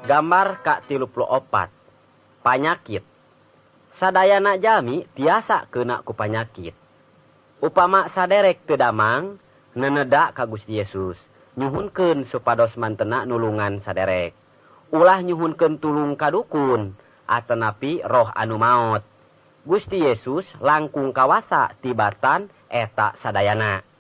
Gambar K34. Panyakit. Sadayana jalmi tiasa kena ku panyakit. Upama saderek teu damang, neneda ka Gusti Yesus, nyuhunkeun supados mantena nulungan saderek. Ulah nyuhunkeun tulung ka dukun, atanapi roh anu maot. Gusti Yesus langkung kawasa tibatan eta sadayana.